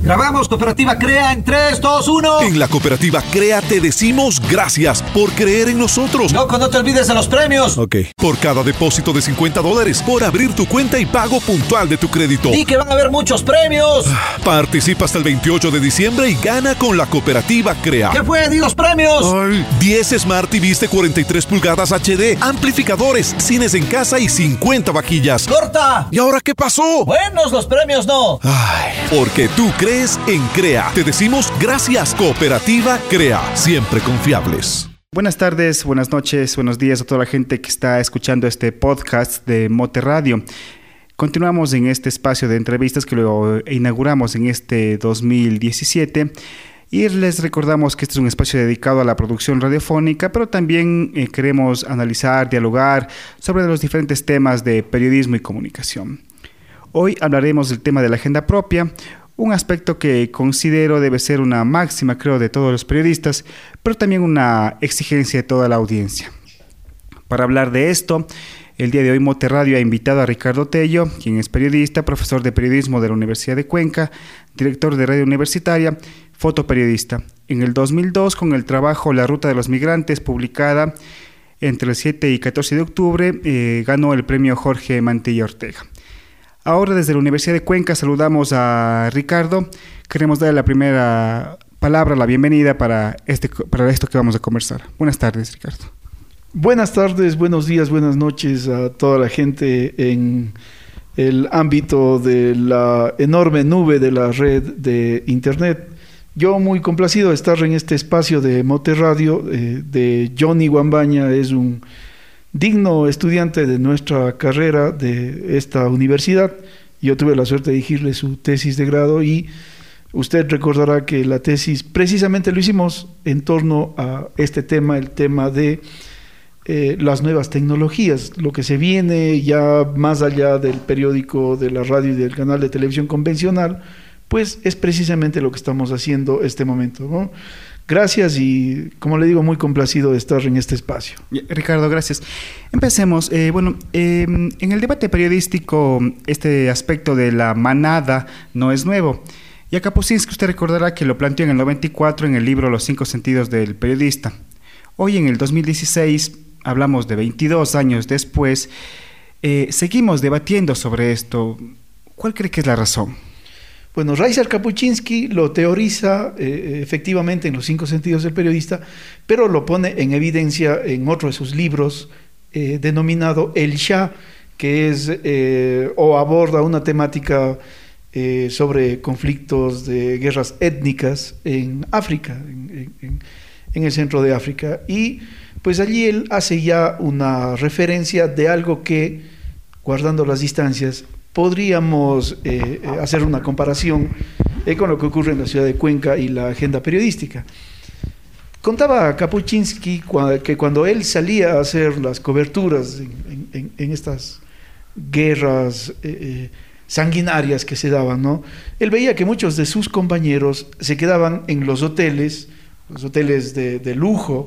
Grabamos Cooperativa Crea en 3, 2, 1. En la Cooperativa Crea te decimos gracias por creer en nosotros. Loco, no te olvides de los premios. Ok. Por cada depósito de $50, por abrir tu cuenta y pago puntual de tu crédito. Y que van a haber muchos premios. Participa hasta el 28 de diciembre y gana con la Cooperativa Crea. ¿Qué fue? ¡Di los premios! Ay, 10 Smart TVs de 43 pulgadas HD, amplificadores, cines en casa y 50 vajillas. ¡Corta! ¿Y ahora qué pasó? Buenos los premios, ¿no? Ay, porque tú crees en Crea. Te decimos gracias, Cooperativa Crea. Siempre confiables. Buenas tardes, buenas noches, buenos días a toda la gente que está escuchando este podcast de Mote Radio. Continuamos en este espacio de entrevistas que lo inauguramos en este 2017 y les recordamos que este es un espacio dedicado a la producción radiofónica, pero también queremos analizar, dialogar sobre los diferentes temas de periodismo y comunicación. Hoy hablaremos del tema de la agenda propia, un aspecto que considero debe ser una máxima, creo, de todos los periodistas, pero también una exigencia de toda la audiencia. Para hablar de esto, el día de hoy Mote Radio ha invitado a Ricardo Tello, quien es periodista, profesor de periodismo de la Universidad de Cuenca, director de radio universitaria, fotoperiodista. En el 2002, con el trabajo La Ruta de los Migrantes, publicada entre el 7 y 14 de octubre, ganó el premio Jorge Mantilla Ortega. Ahora desde la Universidad de Cuenca saludamos a Ricardo. Queremos darle la primera palabra, la bienvenida para esto que vamos a conversar. Buenas tardes, Ricardo. Buenas tardes, buenos días, buenas noches a toda la gente en el ámbito de la enorme nube de la red de Internet. Yo muy complacido de estar en este espacio de Mote Radio, de Johnny Guambaña, es un digno estudiante de nuestra carrera de esta universidad. Yo tuve la suerte de dirigirle su tesis de grado y usted recordará que la tesis precisamente lo hicimos en torno a este tema, el tema de las nuevas tecnologías, lo que se viene ya más allá del periódico, de la radio y del canal de televisión convencional, pues es precisamente lo que estamos haciendo este momento, ¿no? Gracias y, como le digo, muy complacido de estar en este espacio. Ricardo, gracias. Empecemos. En el debate periodístico, este aspecto de la manada no es nuevo. Y a Kapuscinski usted recordará que lo planteó en el 94 en el libro Los 5 sentidos del periodista. Hoy, en el 2016, hablamos de 22 años después, seguimos debatiendo sobre esto. ¿Cuál cree que es la razón? Bueno, Reiser Kapuscinski lo teoriza efectivamente en Los 5 sentidos del periodista, pero lo pone en evidencia en otro de sus libros denominado El Shah, que es o aborda una temática sobre conflictos de guerras étnicas en África, en el centro de África. Y pues allí él hace ya una referencia de algo que, guardando las distancias, podríamos hacer una comparación con lo que ocurre en la ciudad de Cuenca y la agenda periodística. Contaba Kapuscinski que cuando él salía a hacer las coberturas en estas guerras sanguinarias que se daban, ¿no? Él veía que muchos de sus compañeros se quedaban en los hoteles de lujo,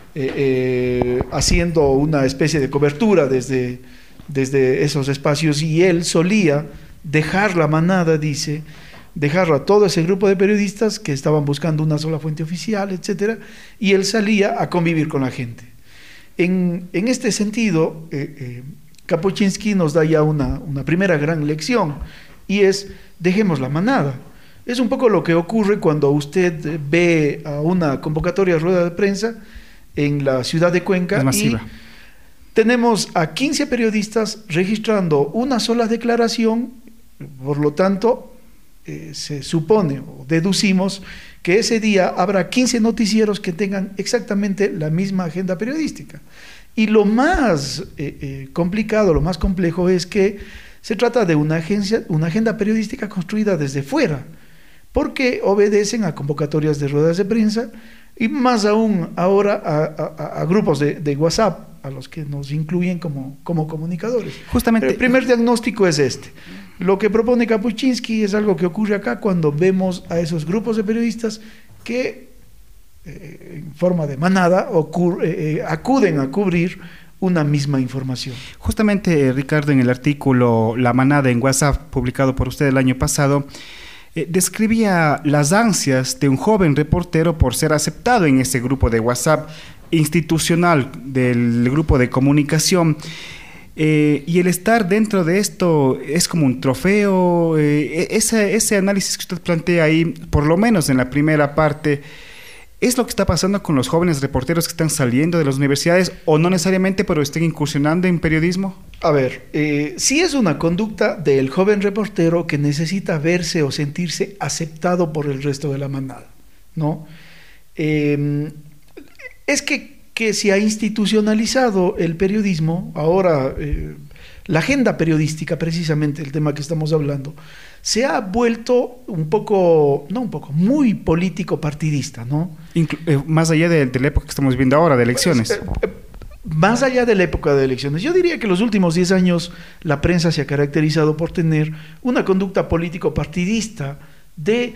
haciendo una especie de cobertura desde esos espacios, y él solía dejar la manada, dice, dejar a todo ese grupo de periodistas que estaban buscando una sola fuente oficial, etcétera, y él salía a convivir con la gente. En este sentido, Kapuscinski nos da ya una primera gran lección, y es: dejemos la manada. Es un poco lo que ocurre cuando usted ve a una convocatoria de rueda de prensa en la ciudad de Cuenca. Es masiva. Tenemos a 15 periodistas registrando una sola declaración, por lo tanto, se supone o deducimos que ese día habrá 15 noticieros que tengan exactamente la misma agenda periodística. Y lo más complicado, lo más complejo es que se trata de una agenda periodística construida desde fuera, porque obedecen a convocatorias de ruedas de prensa y más aún ahora a grupos de WhatsApp, a los que nos incluyen como comunicadores. Justamente. El primer diagnóstico es este. Lo que propone Kapuscinski es algo que ocurre acá cuando vemos a esos grupos de periodistas que en forma de manada acuden a cubrir una misma información. Justamente, Ricardo, en el artículo La Manada en WhatsApp, publicado por usted el año pasado, describía las ansias de un joven reportero por ser aceptado en ese grupo de WhatsApp institucional del grupo de comunicación. Y el estar dentro de esto es como un trofeo. Ese análisis que usted plantea ahí, por lo menos en la primera parte, ¿es lo que está pasando con los jóvenes reporteros que están saliendo de las universidades o no necesariamente, pero estén incursionando en periodismo? A ver, sí es una conducta del joven reportero que necesita verse o sentirse aceptado por el resto de la manada, ¿no? Es que se ha institucionalizado el periodismo, ahora la agenda periodística, precisamente el tema que estamos hablando, se ha vuelto muy político partidista, ¿no? Más allá de la época que estamos viendo ahora, de elecciones. Más allá de la época de elecciones. Yo diría que los últimos 10 años la prensa se ha caracterizado por tener una conducta político partidista del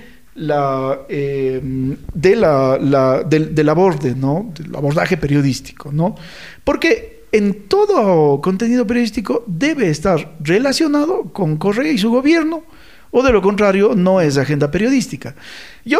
aborde, ¿no? Del abordaje periodístico, ¿no? Porque en todo contenido periodístico debe estar relacionado con Correa y su gobierno, o de lo contrario no es agenda periodística. Yo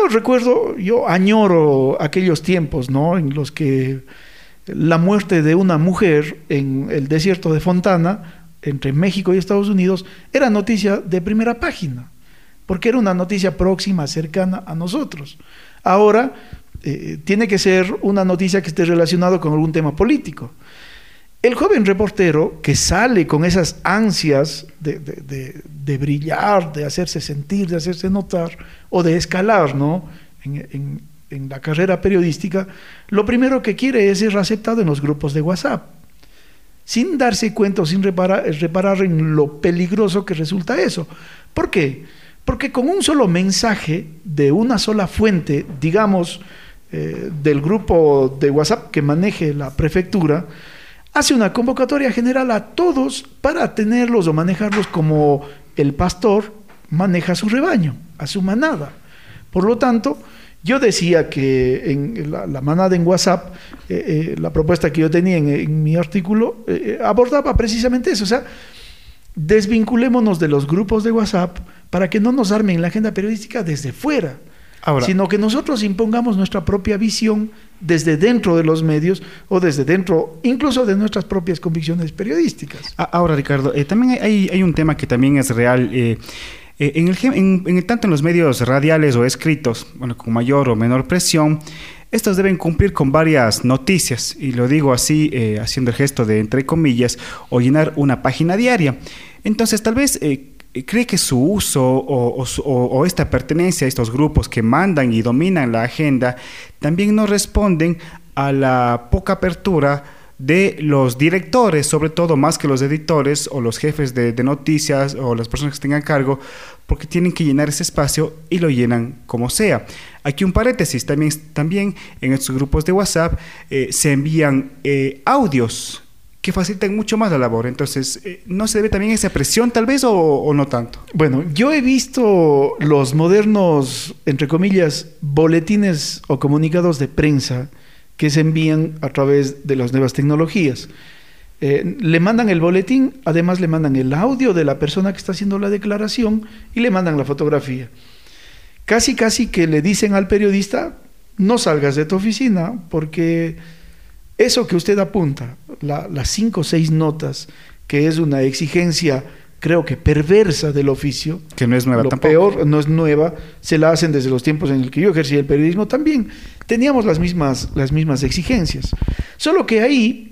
añoro aquellos tiempos, ¿no?, en los que la muerte de una mujer en el desierto de Fontana, entre México y Estados Unidos, era noticia de primera página, porque era una noticia próxima, cercana a nosotros. Ahora tiene que ser una noticia que esté relacionada con algún tema político. El joven reportero que sale con esas ansias de brillar, de hacerse sentir, de hacerse notar o de escalar, ¿no?, en la carrera periodística, lo primero que quiere es ser aceptado en los grupos de WhatsApp, sin darse cuenta o sin reparar en lo peligroso que resulta eso. ¿Por qué? Porque con un solo mensaje de una sola fuente, digamos, del grupo de WhatsApp que maneje la prefectura, hace una convocatoria general a todos para tenerlos o manejarlos como el pastor maneja su rebaño, a su manada. Por lo tanto, yo decía que en la manada en WhatsApp, la propuesta que yo tenía en mi artículo, abordaba precisamente eso. O sea, desvinculémonos de los grupos de WhatsApp para que no nos armen la agenda periodística desde fuera. Ahora, sino que nosotros impongamos nuestra propia visión desde dentro de los medios o desde dentro incluso de nuestras propias convicciones periodísticas. Ahora, Ricardo, también hay un tema que también es real. Tanto en los medios radiales o escritos, bueno, con mayor o menor presión, estos deben cumplir con varias noticias, y lo digo así, haciendo el gesto de entre comillas, o llenar una página diaria. Entonces, tal vez cree que su uso o esta pertenencia a estos grupos que mandan y dominan la agenda también no responden a la poca apertura de los directores, sobre todo más que los editores o los jefes de noticias o las personas que estén a cargo, porque tienen que llenar ese espacio y lo llenan como sea. Aquí un paréntesis, también en estos grupos de WhatsApp se envían audios que facilitan mucho más la labor. Entonces, ¿no se debe también a esa presión tal vez o no tanto? Bueno, yo he visto los modernos, entre comillas, boletines o comunicados de prensa que se envían a través de las nuevas tecnologías. Le mandan el boletín, además le mandan el audio de la persona que está haciendo la declaración y le mandan la fotografía. Casi que le dicen al periodista, no salgas de tu oficina, porque eso que usted apunta, las 5 o 6 notas, que es una exigencia, creo que perversa del oficio, que no es nueva tampoco. Peor, no es nueva, se la hacen desde los tiempos en el que yo ejercía el periodismo también. Teníamos las mismas exigencias. Solo que ahí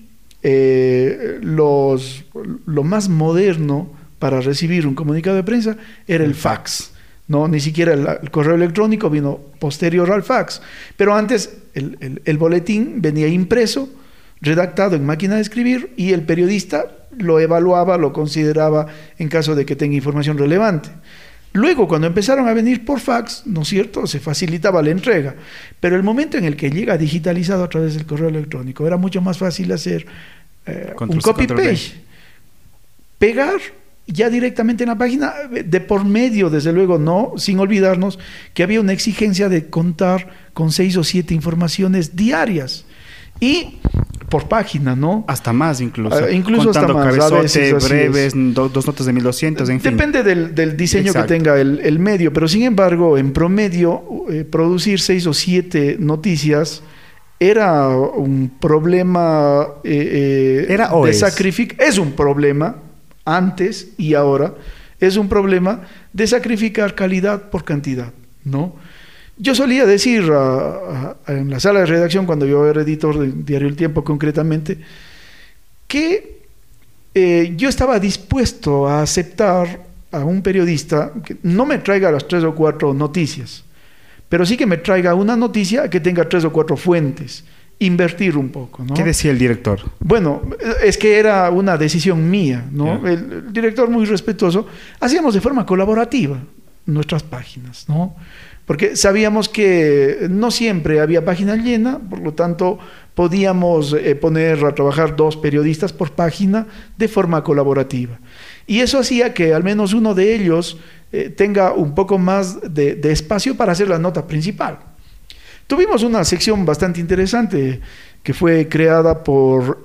lo más moderno para recibir un comunicado de prensa era el fax. No, ni siquiera el correo electrónico vino posterior al fax. Pero antes el boletín venía impreso, redactado en máquina de escribir, y el periodista lo evaluaba, lo consideraba en caso de que tenga información relevante. Luego, cuando empezaron a venir por fax, ¿no es cierto?, se facilitaba la entrega. Pero el momento en el que llega digitalizado a través del correo electrónico, era mucho más fácil hacer un copy-paste, pegar ya directamente en la página, de por medio, desde luego, no, sin olvidarnos que había una exigencia de contar con 6 o 7 informaciones diarias. Y por página, ¿no? Hasta más incluso. Incluso hasta más. Cabezote, A veces, breves, dos notas de 1200, en fin. Depende del diseño Exacto. que tenga el medio, pero sin embargo, en promedio, producir 6 o 7 noticias era un problema ¿Era o de es? sacrificio. Es un problema, antes y ahora, es un problema de sacrificar calidad por cantidad, ¿no? Yo solía decir en la sala de redacción, cuando yo era editor del diario El Tiempo concretamente, que yo estaba dispuesto a aceptar a un periodista que no me traiga las 3 o 4 noticias, pero sí que me traiga una noticia que tenga 3 o 4 fuentes, invertir un poco, ¿no? ¿Qué decía el director? Bueno, es que era una decisión mía, ¿no? Yeah. El director, muy respetuoso, hacíamos de forma colaborativa nuestras páginas, ¿no? Porque sabíamos que no siempre había página llena, por lo tanto podíamos poner a trabajar 2 periodistas por página de forma colaborativa. Y eso hacía que al menos uno de ellos tenga un poco más de espacio para hacer la nota principal. Tuvimos una sección bastante interesante que fue creada por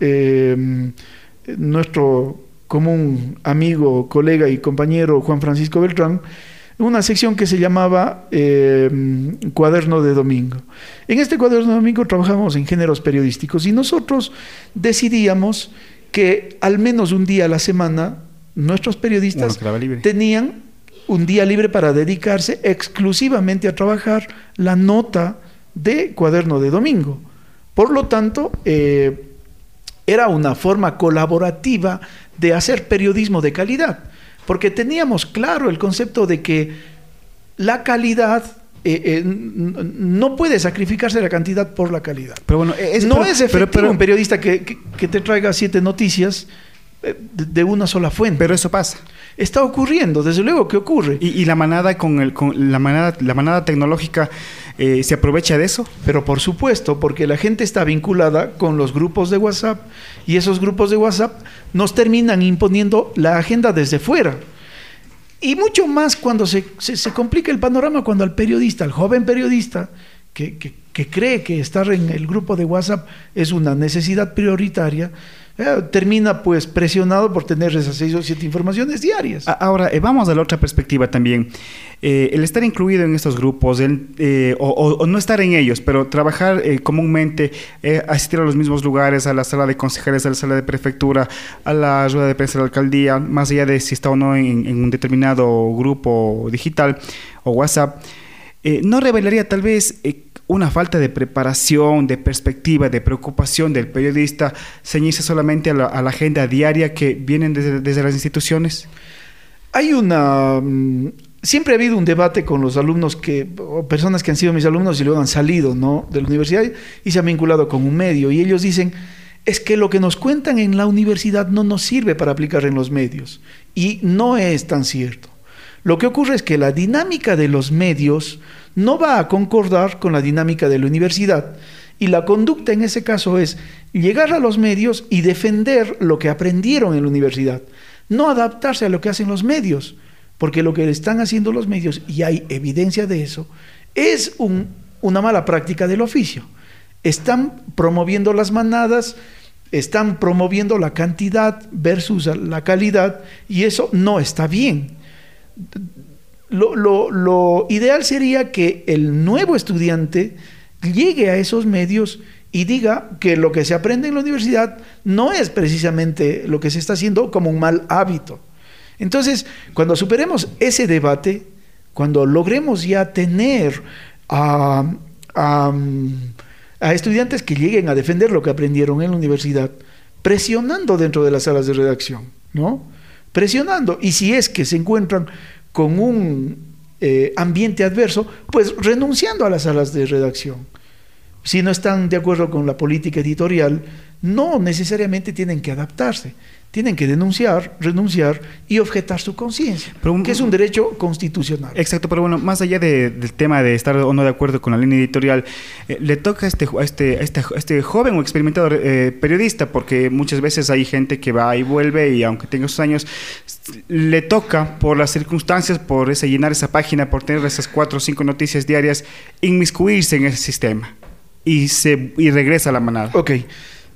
nuestro común amigo, colega y compañero Juan Francisco Beltrán, una sección que se llamaba Cuaderno de Domingo. En este Cuaderno de Domingo trabajamos en géneros periodísticos y nosotros decidíamos que al menos un día a la semana nuestros periodistas tenían un día libre para dedicarse exclusivamente a trabajar la nota de Cuaderno de Domingo. Por lo tanto, era una forma colaborativa de hacer periodismo de calidad, porque teníamos claro el concepto de que la calidad no puede sacrificarse la cantidad por la calidad. Pero bueno, no es efectivo un periodista que te traiga 7 noticias de una sola fuente. Pero eso pasa. Está ocurriendo, desde luego que ocurre. ¿Y la manada la manada tecnológica se aprovecha de eso? Pero por supuesto, porque la gente está vinculada con los grupos de WhatsApp y esos grupos de WhatsApp nos terminan imponiendo la agenda desde fuera. Y mucho más cuando se complica el panorama, cuando al periodista, al joven periodista, que cree que estar en el grupo de WhatsApp es una necesidad prioritaria, termina pues presionado por tener esas 6 o 7 informaciones diarias. Ahora, vamos a la otra perspectiva también. El estar incluido en estos grupos, o no estar en ellos, pero trabajar comúnmente, asistir a los mismos lugares, a la sala de concejales, a la sala de prefectura, a la rueda de prensa de la alcaldía, más allá de si está o no en un determinado grupo digital o WhatsApp, ¿no revelaría tal vez una falta de preparación, de perspectiva, de preocupación del periodista, ceñirse solamente a la agenda diaria que vienen desde las instituciones? Hay siempre ha habido un debate con los alumnos o personas que han sido mis alumnos y luego han salido, ¿no?, de la universidad y se han vinculado con un medio, y ellos dicen, es que lo que nos cuentan en la universidad no nos sirve para aplicar en los medios, y no es tan cierto. Lo que ocurre es que la dinámica de los medios no va a concordar con la dinámica de la universidad, y la conducta en ese caso es llegar a los medios y defender lo que aprendieron en la universidad, no adaptarse a lo que hacen los medios, porque lo que están haciendo los medios, y hay evidencia de eso, es una mala práctica del oficio. Están promoviendo las manadas, están promoviendo la cantidad versus la calidad, y eso no está bien. Lo ideal sería que el nuevo estudiante llegue a esos medios y diga que lo que se aprende en la universidad no es precisamente lo que se está haciendo como un mal hábito. Entonces, cuando superemos ese debate, cuando logremos ya tener a estudiantes que lleguen a defender lo que aprendieron en la universidad, presionando dentro de las salas de redacción, ¿no? Presionando, y si es que se encuentran con un ambiente adverso, pues renunciando a las salas de redacción. Si no están de acuerdo con la política editorial, no necesariamente tienen que adaptarse, tienen que denunciar, renunciar y objetar su conciencia, que es un derecho constitucional. Exacto, pero bueno, más allá del tema de estar o no de acuerdo con la línea editorial, le toca a este joven o experimentado periodista, porque muchas veces hay gente que va y vuelve y aunque tenga sus años, le toca por las circunstancias, por llenar esa página, por tener esas 4 o 5 noticias diarias, inmiscuirse en ese sistema y regresa a la manada. Ok.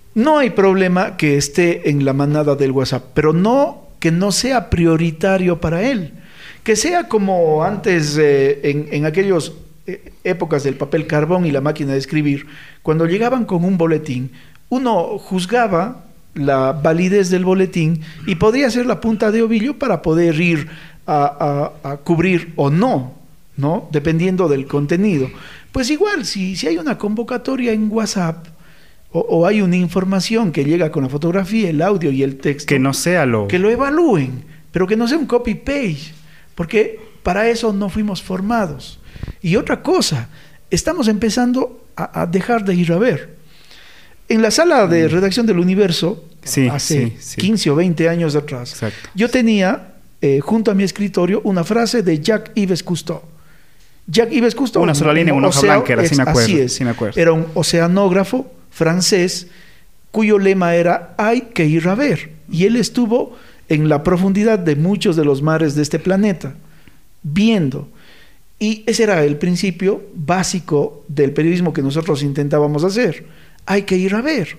No hay problema que esté en la manada del WhatsApp, pero no que no sea prioritario para él. Que sea como antes, en aquellas épocas del papel carbón y la máquina de escribir, cuando llegaban con un boletín, uno juzgaba la validez del boletín y podría ser la punta de ovillo para poder ir a cubrir o no, ¿no? Dependiendo del contenido. Pues igual, si hay una convocatoria en WhatsApp o hay una información que llega con la fotografía, el audio y el texto, que no sea que lo evalúen, pero que no sea un copy-paste, porque para eso no fuimos formados. Y otra cosa, estamos empezando a dejar de ir a ver. En la sala de redacción del Universo, hace 15 o 20 años atrás, exacto, yo tenía junto a mi escritorio una frase de Jacques-Yves Cousteau. Jacques-Yves Cousteau, una sola línea, una hoja blanca, era, así es, sí me acuerdo. Era un oceanógrafo francés cuyo lema era "hay que ir a ver", y él estuvo en la profundidad de muchos de los mares de este planeta, viendo. Y ese era el principio básico del periodismo que nosotros intentábamos hacer. Hay que ir a ver.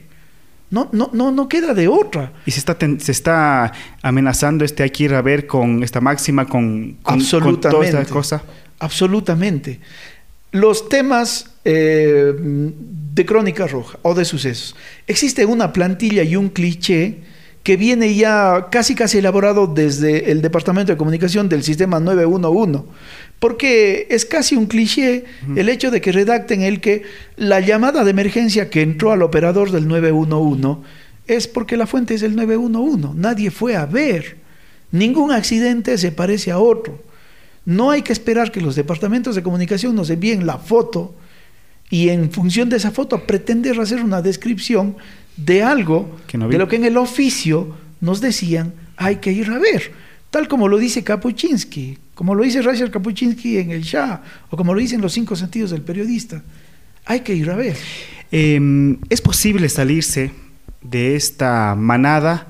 No queda de otra. Y se está amenazando hay que ir a ver con esta máxima, con toda esta cosa. Absolutamente. Los temas de Crónica Roja o de sucesos. Existe una plantilla y un cliché que viene ya casi elaborado desde el Departamento de Comunicación del Sistema 911, porque es casi un cliché el hecho de que redacten que la llamada de emergencia que entró al operador del 911 es porque la fuente es el 911, nadie fue a ver, ningún accidente se parece a otro. No hay que esperar que los departamentos de comunicación nos envíen la foto y en función de esa foto pretender hacer una descripción de algo de lo que en el oficio nos decían hay que ir a ver, tal como lo dice Kapuscinski, como lo dice Reiser Kapuscinski en El Shah, o como lo dicen los 5 sentidos del periodista. Hay que ir a ver. ¿Es posible salirse de esta manada?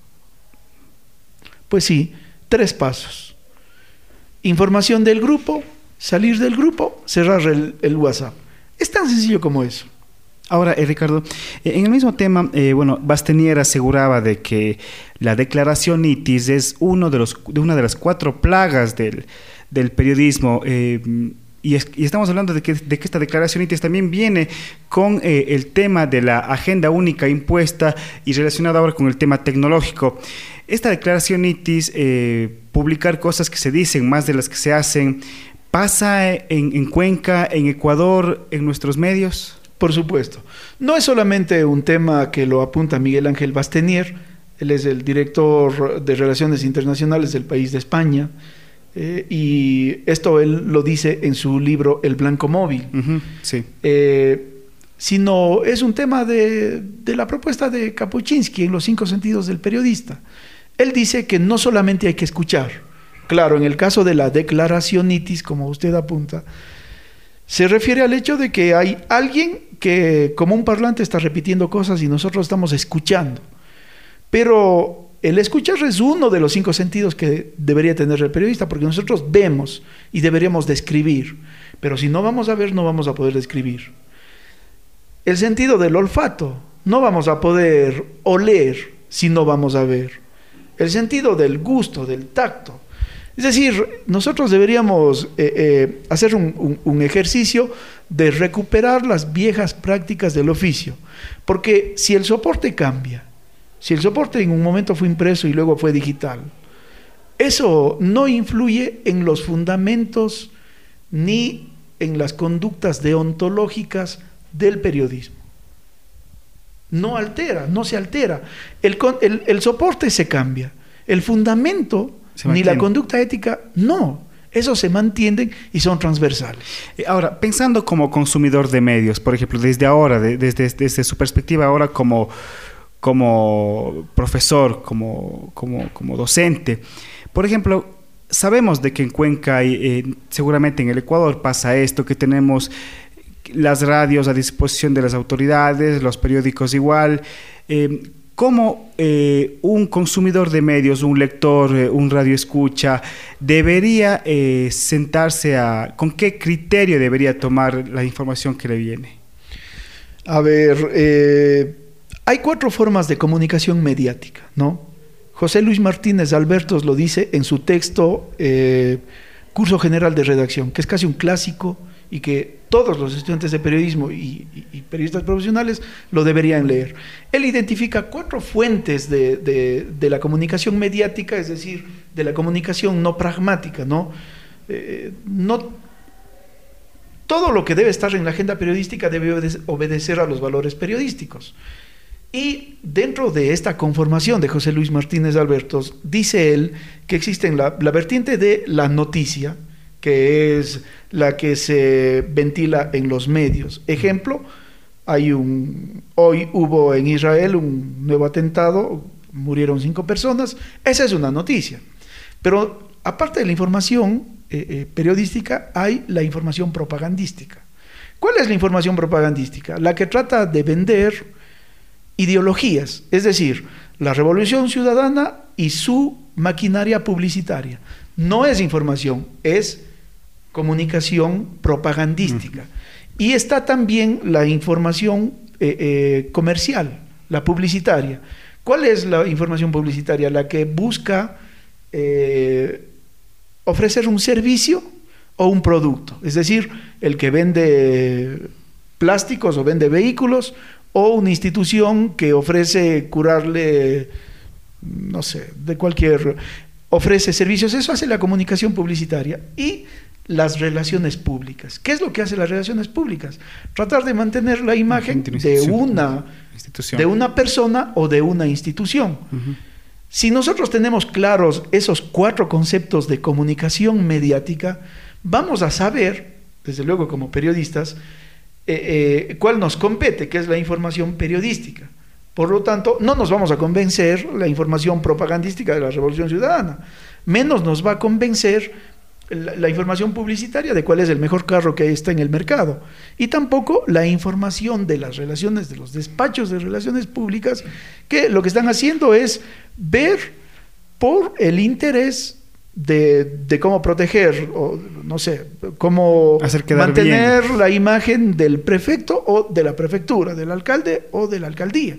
Pues sí, 3 pasos. Información del grupo, salir del grupo, cerrar el WhatsApp. Es tan sencillo como eso. Ahora, Ricardo, en el mismo tema, Vastenier aseguraba de que la declaración ITIS es una de las 4 plagas del periodismo, y estamos hablando de que esta declaración ITIS también viene con el tema de la agenda única impuesta y relacionada ahora con el tema tecnológico. Esta declaración ITIS, publicar cosas que se dicen más de las que se hacen, ¿pasa en Cuenca, en Ecuador, en nuestros medios? Por supuesto. No es solamente un tema que lo apunta Miguel Ángel Vastenier, él es el director de Relaciones Internacionales del país de España, y esto él lo dice en su libro El Blanco Móvil. Sí. Sino es un tema de la propuesta de Kapuscinski en los 5 sentidos del periodista. Él dice que no solamente hay que escuchar. Claro, en el caso de la declaración ITIS, como usted apunta, se refiere al hecho de que hay alguien que como un parlante está repitiendo cosas y nosotros estamos escuchando. Pero el escuchar es uno de los 5 sentidos que debería tener el periodista, porque nosotros vemos y deberíamos describir. Pero si no vamos a ver, no vamos a poder describir. El sentido del olfato, no vamos a poder oler si no vamos a ver. El sentido del gusto, del tacto. Es decir, nosotros deberíamos hacer un ejercicio de recuperar las viejas prácticas del oficio, porque si el soporte cambia, si el soporte en un momento fue impreso y luego fue digital, eso no influye en los fundamentos ni en las conductas deontológicas del periodismo. No se altera. El soporte se cambia, el fundamento ni la conducta ética, no. Esos se mantienen y son transversales. Ahora, pensando como consumidor de medios, por ejemplo, desde ahora, desde su perspectiva ahora como profesor, como docente, por ejemplo, sabemos de que en Cuenca y seguramente en el Ecuador pasa esto, que tenemos las radios a disposición de las autoridades, los periódicos igual. ¿Cómo un consumidor de medios, un lector, un radioescucha, debería sentarse con qué criterio debería tomar la información que le viene? A ver, Hay 4 formas de comunicación mediática, ¿no? José Luis Martínez Albertos lo dice en su texto Curso General de Redacción, que es casi un clásico y que todos los estudiantes de periodismo y periodistas profesionales lo deberían leer. Él identifica 4 fuentes de la comunicación mediática, es decir, de la comunicación no pragmática, ¿no? Todo lo que debe estar en la agenda periodística debe obedecer a los valores periodísticos. Y dentro de esta conformación de José Luis Martínez Albertos, dice él que existe la vertiente de la noticia, que es la que se ventila en los medios. Ejemplo, hoy hubo en Israel un nuevo atentado, murieron 5 personas, esa es una noticia. Pero aparte de la información periodística, hay la información propagandística. ¿Cuál es la información propagandística? La que trata de vender ideologías, es decir, la Revolución Ciudadana y su maquinaria publicitaria. No es información, es comunicación propagandística. Y está también la información comercial, la publicitaria. ¿Cuál es la información publicitaria? La que busca ofrecer un servicio o un producto. Es decir, el que vende plásticos o vende vehículos, o una institución que ofrece curarle, no sé, ofrece servicios. Eso hace la comunicación publicitaria. Y las relaciones públicas. ¿Qué es lo que hace las relaciones públicas? Tratar de mantener la imagen de una persona o de una institución. Si nosotros tenemos claros esos 4 conceptos de comunicación mediática, vamos a saber, desde luego como periodistas, cuál nos compete, que es la información periodística. Por lo tanto, no nos vamos a convencer la información propagandística de la Revolución Ciudadana, menos nos va a convencer la información publicitaria de cuál es el mejor carro que está en el mercado, y tampoco la información de las relaciones, de los despachos de relaciones públicas, que lo que están haciendo es ver por el interés de cómo proteger, o no sé, cómo mantener bien la imagen del prefecto o de la prefectura, del alcalde o de la alcaldía.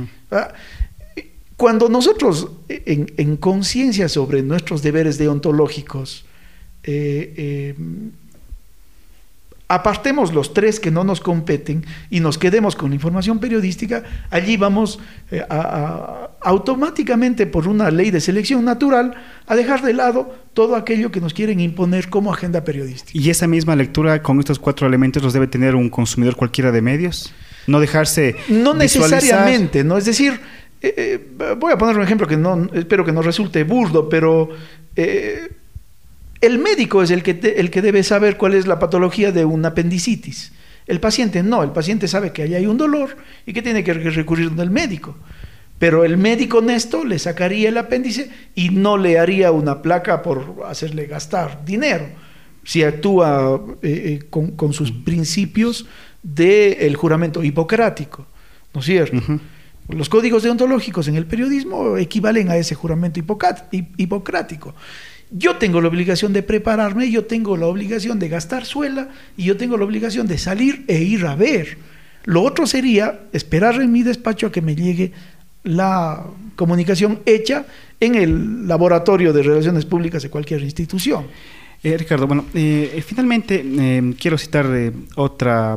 Cuando nosotros, en conciencia sobre nuestros deberes deontológicos, apartemos los 3 que no nos competen y nos quedemos con la información periodística, allí vamos automáticamente, por una ley de selección natural, a dejar de lado todo aquello que nos quieren imponer como agenda periodística. ¿Y esa misma lectura con estos 4 elementos los debe tener un consumidor cualquiera de medios? No dejarse no necesariamente, ¿no? Es decir, voy a poner un ejemplo que espero que no resulte burdo, pero el médico es el que debe saber cuál es la patología de una apendicitis. El paciente no, el paciente sabe que allá hay un dolor y que tiene que recurrir al médico. Pero el médico honesto le sacaría el apéndice y no le haría una placa por hacerle gastar dinero, si actúa con sus principios del juramento hipocrático, ¿no es cierto? Los códigos deontológicos en el periodismo equivalen a ese juramento hipocrático. Yo tengo la obligación de prepararme, yo tengo la obligación de gastar suela y yo tengo la obligación de salir e ir a ver. Lo otro sería esperar en mi despacho a que me llegue la comunicación hecha en el laboratorio de relaciones públicas de cualquier institución. Ricardo, bueno, finalmente quiero citar otra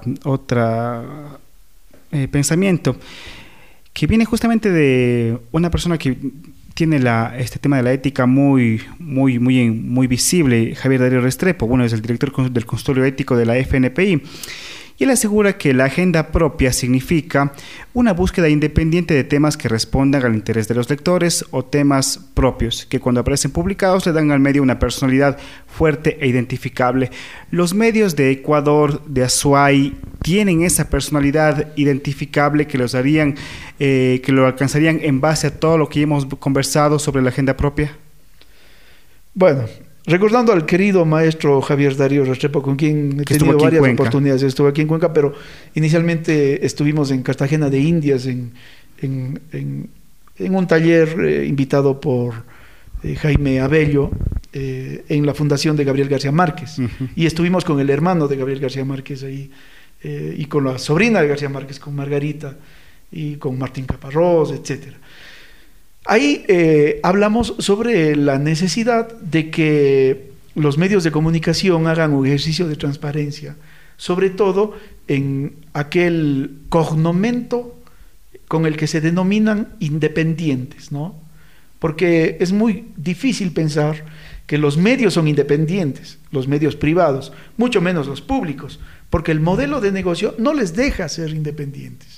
pensamiento que viene justamente de una persona que tiene este tema de la ética muy visible, Javier Darío Restrepo. Bueno, es el director del consultorio ético de la FNPI. Y él asegura que la agenda propia significa una búsqueda independiente de temas que respondan al interés de los lectores o temas propios, que cuando aparecen publicados le dan al medio una personalidad fuerte e identificable. Los medios de Ecuador, de Azuay, tienen esa personalidad identificable que que lo alcanzarían en base a todo lo que hemos conversado sobre la agenda propia. Bueno, recordando al querido maestro Javier Darío Restrepo, con quien he tenido varias oportunidades, estuve aquí en Cuenca, pero inicialmente estuvimos en Cartagena de Indias, en un taller invitado por Jaime Abello, en la fundación de Gabriel García Márquez. Y estuvimos con el hermano de Gabriel García Márquez ahí, y con la sobrina de García Márquez, con Margarita. y con Martín Caparrós, etcétera. Ahí hablamos sobre la necesidad de que los medios de comunicación hagan un ejercicio de transparencia, sobre todo en aquel cognomento con el que se denominan independientes, ¿no? Porque es muy difícil pensar que los medios son independientes, los medios privados, mucho menos los públicos, porque el modelo de negocio no les deja ser independientes.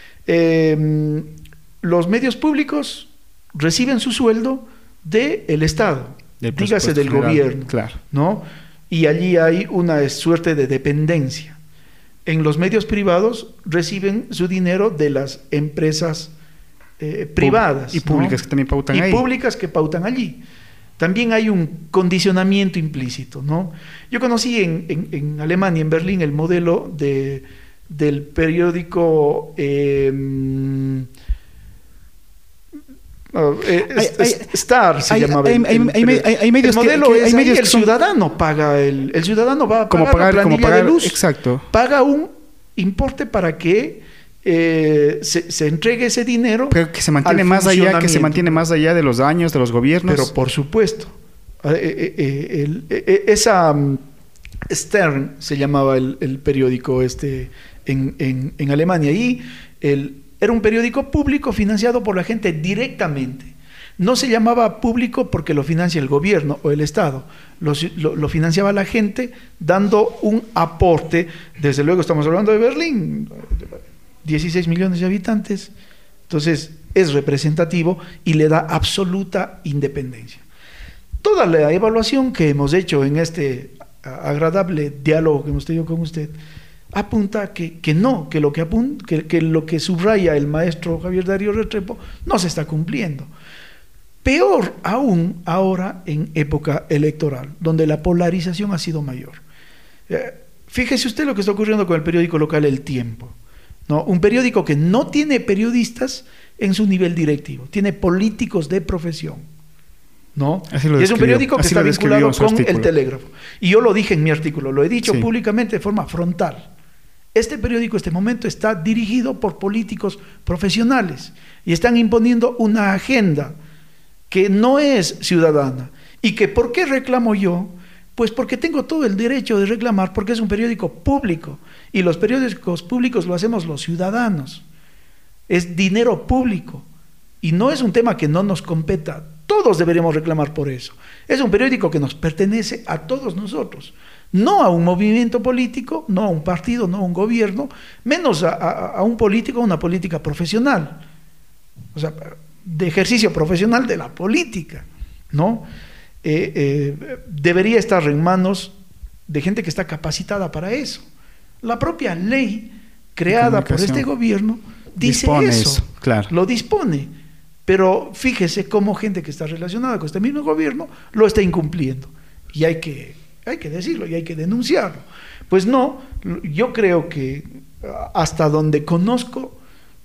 Los medios públicos reciben su sueldo del Estado, dígase del gobierno, claro, ¿no? Y allí hay una suerte de dependencia. En los medios privados reciben su dinero de las empresas privadas. Y públicas, ¿no? Que también pautan ahí. Y públicas que pautan allí. También hay un condicionamiento implícito, ¿no? Yo conocí en Alemania, en Berlín, el modelo del periódico Star se llamaba. Hay medios el modelo que, es ahí, el ciudadano paga, el ciudadano va a pagar la planilla de luz, exacto, paga un importe para que se entregue ese dinero, pero que se mantiene más allá de los daños de los gobiernos. Pero por supuesto, Stern se llamaba el periódico en Alemania, y era un periódico público financiado por la gente directamente. No se llamaba público porque lo financia el gobierno o el Estado, lo financiaba la gente dando un aporte. Desde luego estamos hablando de Berlín, 16 millones de habitantes, entonces es representativo y le da absoluta independencia. Toda la evaluación que hemos hecho en este agradable diálogo que hemos tenido con usted apunta que lo que subraya el maestro Javier Darío Restrepo no se está cumpliendo. Peor aún ahora en época electoral, donde la polarización ha sido mayor. Fíjese usted lo que está ocurriendo con el periódico local El Tiempo, ¿no? Un periódico que no tiene periodistas en su nivel directivo, tiene políticos de profesión, ¿no? Y es un periódico que está vinculado con el Telégrafo. Y yo lo dije en mi artículo, lo he dicho públicamente de forma frontal. Este periódico, en este momento, está dirigido por políticos profesionales y están imponiendo una agenda que no es ciudadana. ¿Y que por qué reclamo yo? Pues porque tengo todo el derecho de reclamar, porque es un periódico público y los periódicos públicos lo hacemos los ciudadanos. Es dinero público y no es un tema que no nos competa. Todos deberíamos reclamar por eso. Es un periódico que nos pertenece a todos nosotros, no a un movimiento político, no a un partido, no a un gobierno, menos a un político, a una política profesional, o sea, de ejercicio profesional de la política, ¿no? Debería estar en manos de gente que está capacitada para eso. La propia ley creada por este gobierno dice eso, claro. Lo dispone, pero fíjese cómo gente que está relacionada con este mismo gobierno lo está incumpliendo, y hay que decirlo y hay que denunciarlo. Pues no, yo creo que hasta donde conozco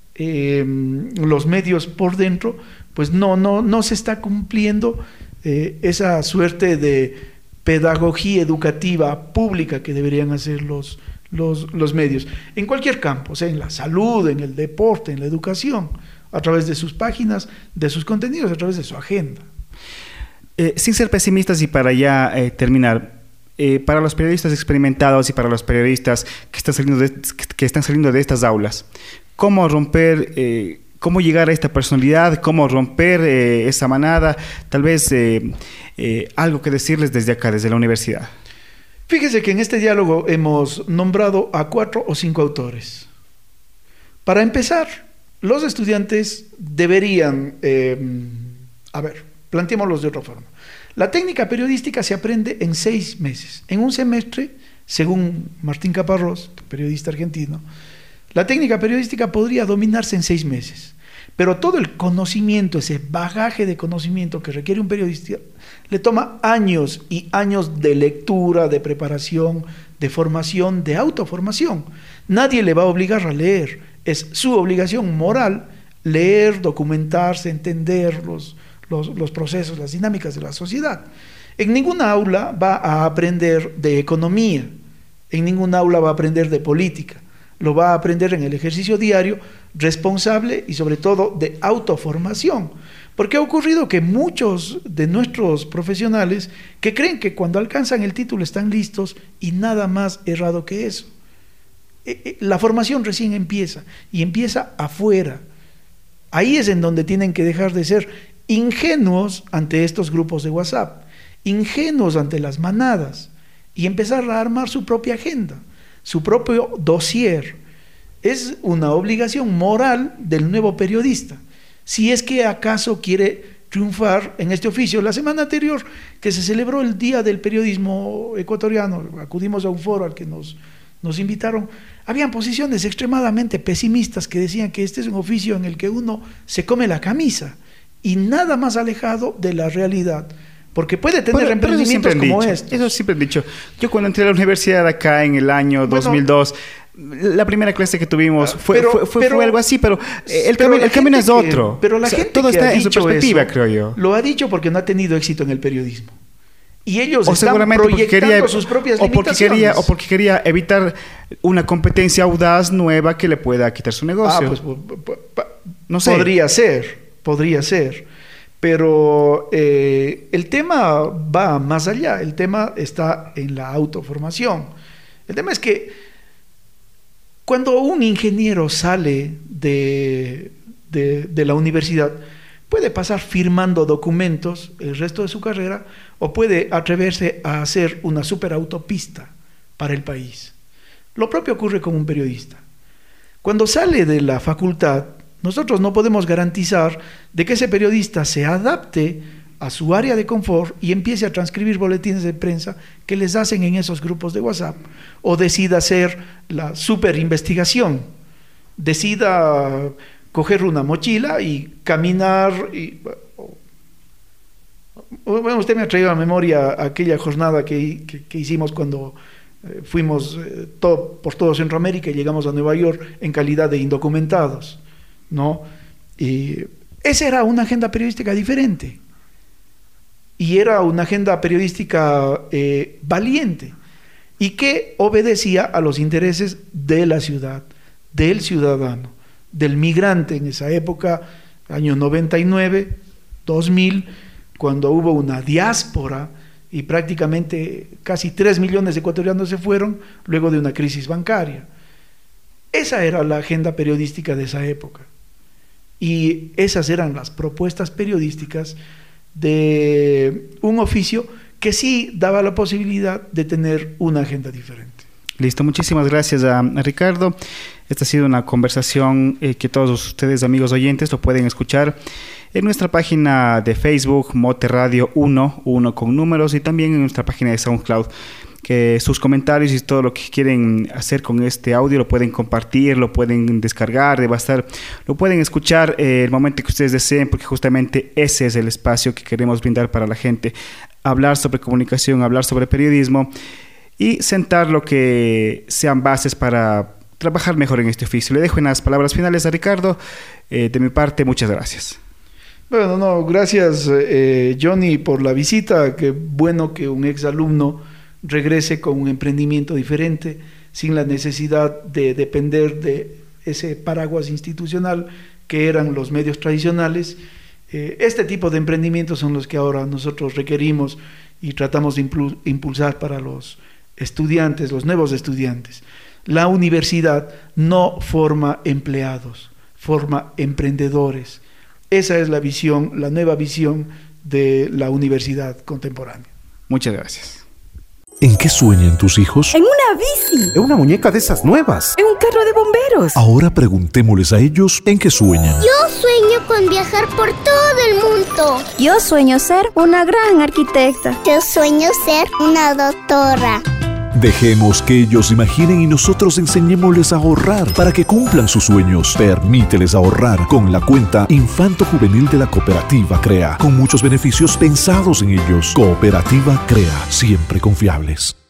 los medios por dentro, pues no se está cumpliendo esa suerte de pedagogía educativa pública que deberían hacer los medios, en cualquier campo, o sea, en la salud, en el deporte, en la educación, a través de sus páginas, de sus contenidos, a través de su agenda. Sin ser pesimistas y para ya terminar, para los periodistas experimentados y para los periodistas que están saliendo de estas aulas, ¿cómo romper, cómo llegar a esta personalidad, cómo romper esa manada? Tal vez algo que decirles desde acá, desde la universidad. Fíjese que en este diálogo hemos nombrado a 4 o 5 autores. Para empezar, los estudiantes deberían, planteémoslos de otra forma. La técnica periodística se aprende en 6 meses. En un semestre, según Martín Caparrós, periodista argentino, la técnica periodística podría dominarse en 6 meses. Pero todo el conocimiento, ese bagaje de conocimiento que requiere un periodista, le toma años y años de lectura, de preparación, de formación, de autoformación. Nadie le va a obligar a leer. Es su obligación moral leer, documentarse, entender los procesos, las dinámicas de la sociedad. En ninguna aula va a aprender de economía, en ninguna aula va a aprender de política. lo va a aprender en el ejercicio diario, responsable y sobre todo de autoformación. Porque ha ocurrido que muchos de nuestros profesionales que creen que cuando alcanzan el título están listos y nada más errado que eso. La formación recién empieza y empieza afuera. Ahí es en donde tienen que dejar de ser ingenuos ante estos grupos de WhatsApp, ingenuos ante las manadas y empezar a armar su propia agenda, su propio dossier. Es una obligación moral del nuevo periodista, si es que acaso quiere triunfar en este oficio. La semana anterior, que se celebró el Día del Periodismo Ecuatoriano, acudimos a un foro al que nos invitaron. Habían posiciones extremadamente pesimistas que decían que este es un oficio en el que uno se come la camisa y nada más alejado de la realidad, porque puede tener emprendimientos como estos. Eso siempre he dicho. Yo cuando entré a la universidad acá en el año 2002, la primera clase que tuvimos fue algo así, pero el camino es otro. Pero la gente todo que está ha en su dicho perspectiva, eso, creo yo. lo ha dicho porque no ha tenido éxito en el periodismo. Y ellos O están seguramente proyectando sus propias limitaciones. o porque quería evitar una competencia audaz nueva que le pueda quitar su negocio. No sé. Podría ser. Pero el tema va más allá. El tema está en la autoformación. El tema es que cuando un ingeniero sale de la universidad, puede pasar firmando documentos el resto de su carrera o puede atreverse a hacer una superautopista para el país. Lo propio ocurre con un periodista. Cuando sale de la facultad, nosotros no podemos garantizar de que ese periodista se adapte a su área de confort y empiece a transcribir boletines de prensa que les hacen en esos grupos de WhatsApp, o decida hacer la superinvestigación, decida coger una mochila y caminar. Bueno, usted me ha traído a memoria aquella jornada que hicimos cuando fuimos por todo Centroamérica y llegamos a Nueva York en calidad de indocumentados, ¿no? Y esa era una agenda periodística diferente. Y era una agenda periodística valiente y que obedecía a los intereses de la ciudad, del ciudadano, del migrante en esa época, año 99, 2000, cuando hubo una diáspora y prácticamente casi 3 millones de ecuatorianos se fueron luego de una crisis bancaria. Esa era la agenda periodística de esa época. Y esas eran las propuestas periodísticas de un oficio que sí daba la posibilidad de tener una agenda diferente. Listo, muchísimas gracias a Ricardo. Esta ha sido una conversación que todos ustedes, amigos oyentes, lo pueden escuchar en nuestra página de Facebook, Mote Radio 1 con números, y también en nuestra página de SoundCloud. Que sus comentarios y todo lo que quieren hacer con este audio lo pueden compartir, lo pueden descargar, lo pueden escuchar el momento que ustedes deseen, porque justamente ese es el espacio que queremos brindar para la gente. Hablar sobre comunicación, hablar sobre periodismo y sentar lo que sean bases para trabajar mejor en este oficio. Le dejo en las palabras finales a Ricardo. De mi parte, muchas gracias. Bueno, gracias Johnny por la visita. Qué bueno que un exalumno regrese con un emprendimiento diferente, sin la necesidad de depender de ese paraguas institucional que eran los medios tradicionales. Este tipo de emprendimientos son los que ahora nosotros requerimos y tratamos de impulsar para los estudiantes, los nuevos estudiantes. La universidad no forma empleados, forma emprendedores. Esa es la visión, la nueva visión de la universidad contemporánea. Muchas gracias. ¿En qué sueñan tus hijos? En una bici. En una muñeca de esas nuevas. En un carro de bomberos. Ahora preguntémosles a ellos en qué sueñan. Yo sueño con viajar por todo el mundo. Yo sueño ser una gran arquitecta. Yo sueño ser una doctora. Dejemos que ellos imaginen y nosotros enseñémosles a ahorrar para que cumplan sus sueños. Permíteles ahorrar con la cuenta Infanto Juvenil de la Cooperativa CREA, con muchos beneficios pensados en ellos. Cooperativa CREA, siempre confiables.